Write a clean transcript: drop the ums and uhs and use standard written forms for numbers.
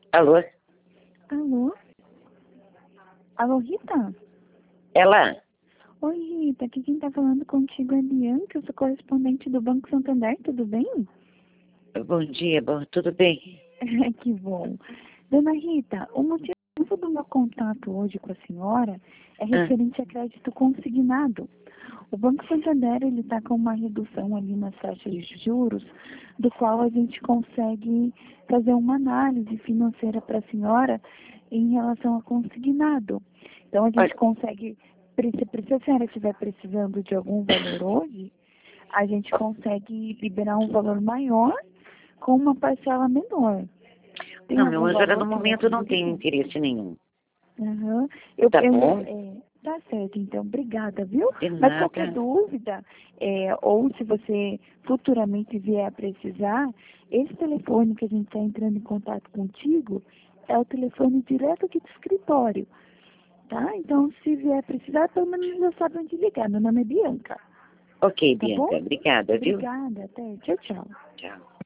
Alô? Alô? Alô, Rita? Ela? Oi, Rita. Aqui quem tá falando contigo é a Bianca, eu sou correspondente do Banco Santander, tudo bem? Bom dia, tudo bem? Que bom. Dona Rita, o motivo do meu contato hoje com a senhora é referente a crédito consignado. O Banco Santander ele está com uma redução ali nas taxas de juros, do qual a gente consegue fazer uma análise financeira para a senhora em relação a consignado. Então a gente consegue, se a senhora estiver precisando de algum valor hoje, a gente consegue liberar um valor maior com uma parcela menor. Tem Não, algum meu anjo, valor no que momento não você tenho tem? interesse nenhum. Uhum. Tá bom? Tá certo, então, obrigada, viu? De Mas qualquer nada. dúvida, ou se você futuramente vier a precisar, esse telefone que a gente está entrando em contato contigo é o telefone direto aqui do escritório, tá? Então, se vier precisar, pelo menos já sabe onde ligar. Meu nome é Bianca, Ok, tá bom? Bianca. Obrigada, viu? Obrigada, até. Tchau, tchau. Tchau.